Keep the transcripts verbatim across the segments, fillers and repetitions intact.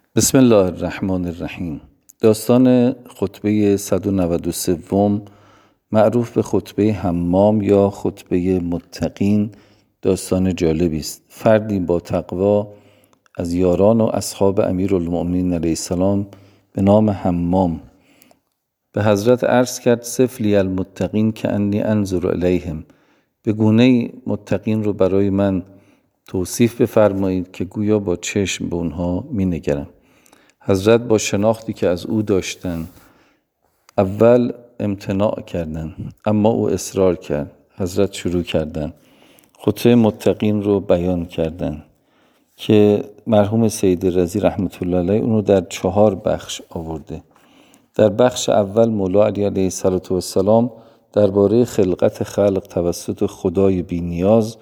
بسم الله الرحمن الرحیم. داستان خطبه صد و نود و سه معروف به خطبه حمام یا خطبه متقین داستان جالبی است. فردی با تقوا از یاران و اصحاب امیرالمؤمنین علیه السلام به نام حمام به حضرت عرض کرد: صف لی المتقین که انی انظر الیهم، به گونه متقین رو برای من توصیف بفرمایید که گویا با چشم به اونها می نگرم. حضرت با شناختی که از او داشتن اول امتناع کردن، اما او اصرار کرد. حضرت شروع کردن خطبه متقین رو بیان کردن که مرحوم سید رضی رحمت الله علیه اونو در چهار بخش آورده. در بخش اول مولا علی علیه السلام درباره خلقت خلق توسط خدای بی نیاز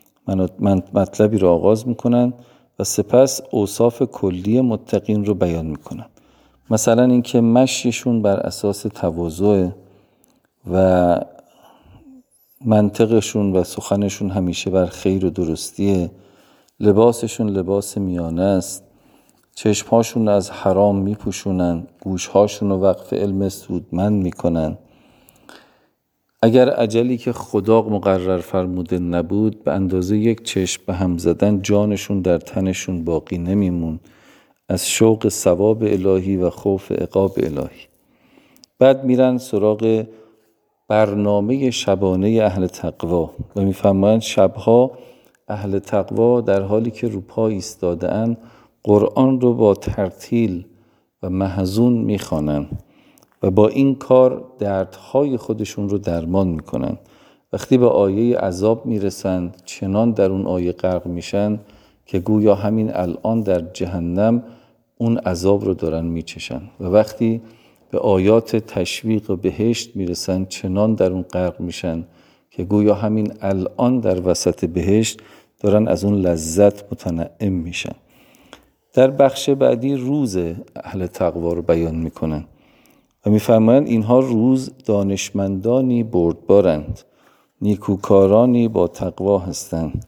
مطلبی رو آغاز میکنن و سپس اوصاف کلی متقین رو بیان میکنن. مثلا اینکه مشیشون بر اساس تواضع و منطقشون و سخنشون همیشه بر خیر و درستیه، لباسشون لباس میانه است، چشمهاشون از حرام میپوشونن، گوشهاشون رو وقف علم سودمند میکنن. اگر اجلی که خدا مقرر فرموده نبود، به اندازه یک چشم به هم زدن جانشون در تنشون باقی نمیمون از شوق ثواب الهی و خوف عقاب الهی. بعد میرن سراغ برنامه شبانه اهل تقوا و میفهمند شبها اهل تقوا در حالی که رو پا ایستاده‌اند قرآن رو با ترتیل و محزون میخوانن و با این کار دردهای خودشون رو درمان میکنن. وقتی به آیه عذاب میرسن چنان در اون آیه غرق میشن که گویا همین الان در جهنم اون عذاب رو دارن میچشن، و وقتی به آیات تشویق و بهشت میرسن چنان در اون غرق میشن که گویا همین الان در وسط بهشت دارن از اون لذت متنعم میشن. در بخش بعدی روز اهل تقوا رو بیان میکنن و میفرمایند اینها روز دانشمندانی بردبارند، نیکوکارانی با تقوا هستند.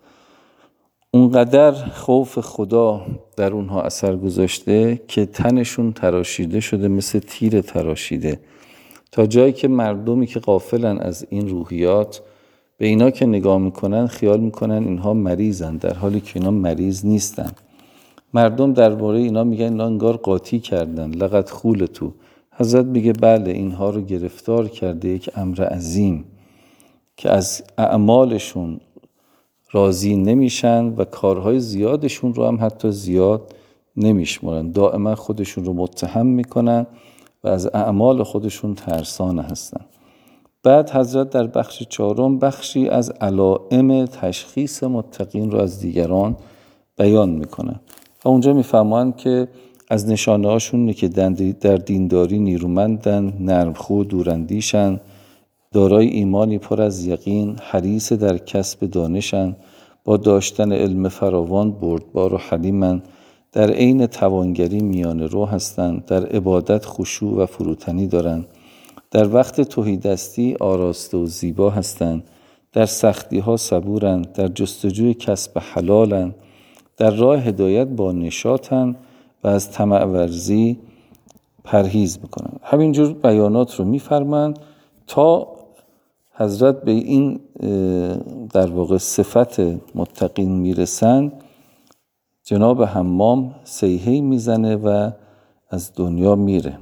اونقدر خوف خدا در اونها اثر گذاشته که تنشون تراشیده شده مثل تیر تراشیده، تا جایی که مردمی که غافلن از این روحیات به اینا که نگاه میکنن خیال میکنن اینها مریضن، در حالی که اینا مریض نیستن. مردم درباره اینا میگن اینا انگار قاطی کردن، لقد خولتو. حضرت میگه بله، اینها رو گرفتار کرده یک امر عظیم که از اعمالشون راضی نمیشن و کارهای زیادشون رو هم حتی زیاد نمیشمارن، دائما خودشون رو متهم میکنن و از اعمال خودشون ترسانه هستن. بعد حضرت در بخش چهارم بخشی از علائم تشخیص متقین رو از دیگران بیان میکنن و اونجا میفهمن که از نشانه هاشون اینه که در دینداری نیرومندن، نرمخو، دوراندیشن، دارای ایمانی پر از یقین، حریص در کسب دانشن، با داشتن علم فراوان بردبار و حلیمن، در عین توانگری میانه رو هستند، در عبادت خشوع و فروتنی دارند، در وقت تهیدستی آراسته و زیبا هستند، در سختی ها صبورند، در جستجوی کسب حلالند، در راه هدایت با نشاطند و از طمع ورزی پرهیز میکنن. همینجور بیانات رو میفرمند تا حضرت به این در واقع صفت متقین میرسن. جناب حمام صیحه‌ای میزنه و از دنیا میره.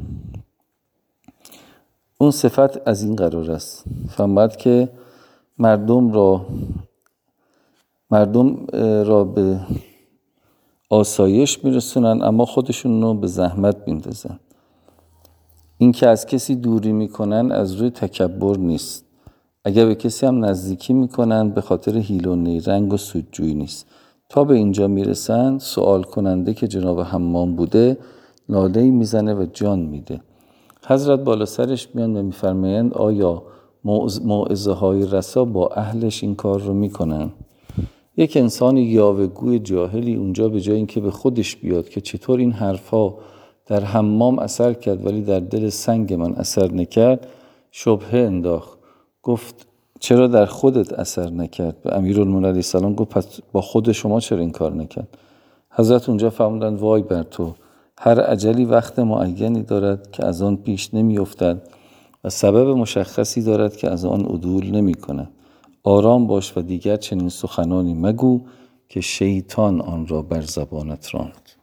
اون صفت از این قرار است، فرمود که مردم را مردم را به آسایش میرسونن اما خودشون رو به زحمت میندازن. این که از کسی دوری میکنن از روی تکبر نیست، اگر به کسی هم نزدیکی میکنن به خاطر حیل و نیرنگ و سودجویی نیست. تا به اینجا میرسن سوال کننده که جناب حمام بوده ناله‌ای میزنه و جان میده. حضرت بالا سرش میان و میفرمایند آیا موعظه های رسا با اهلش این کار رو میکنن؟ یک انسان یاوه‌گوی جاهلی اونجا به جای اینکه به خودش بیاد که چطور این حرفا در حمام اثر کرد ولی در دل سنگ من اثر نکرد، شبهه انداخت. گفت چرا در خودت اثر نکرد؟ به امیرالمومنین علیه السلام گفت پس با خود شما چرا این کار نکرد؟ حضرت اونجا فرمودند وای بر تو، هر اجلی وقت معینی دارد که از آن پیش نمی افتد و سبب مشخصی دارد که از آن عدول نمی کند. آرام باش و دیگر چنین سخنانی مگو که شیطان آن را بر زبانت راند.